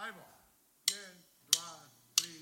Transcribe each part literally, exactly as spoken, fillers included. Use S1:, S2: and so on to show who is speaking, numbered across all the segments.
S1: Ajmo. Jedan, dva, tri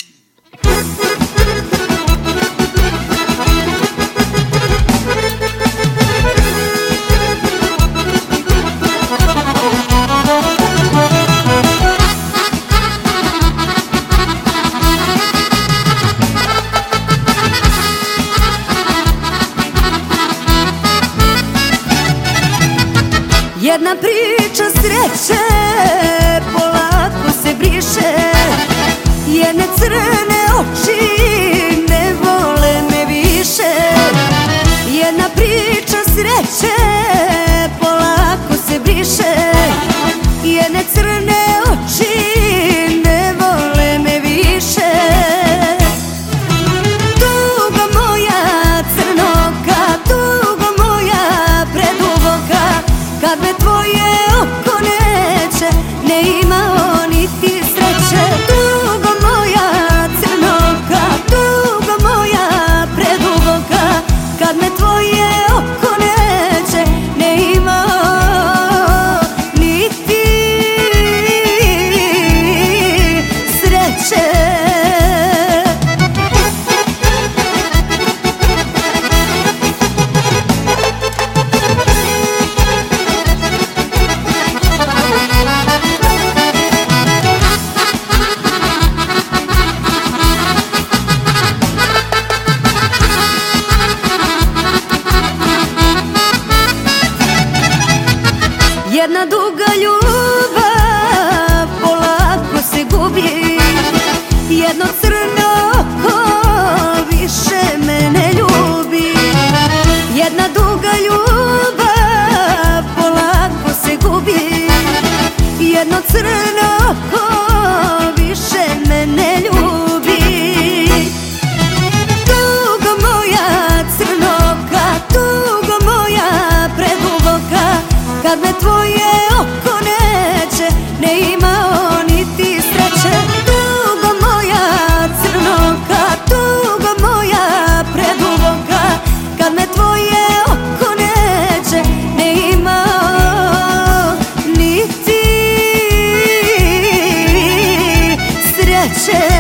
S2: Jedna priča sreće polako se briše, jedne crne oči ne vole me više. Jedna priča sreće polako se briše, jedne crne oči ne vole me više. Tugo moja crnoka, tugo moja preduboka, kad me tvoje oko neće, ne imao niti sreće. Tugo moja crnoka, tugo moja preduboka, kad me tvoje oko neće, ne imao niti sreće. Jedna duga ljubav polako se gubi, jedno crno oko više me ne ljubi. Jedna duga ljubav polako se gubi, jedno crno oko više me ne ljubi. Tugo moja crnoka, tugo moja preduboka, kad me tvoje oko neće, ne imao niti sreće. Tugo moja crnoka, tugo moja preduboka, kad me tvoje oko neće, ne imao niti sreće.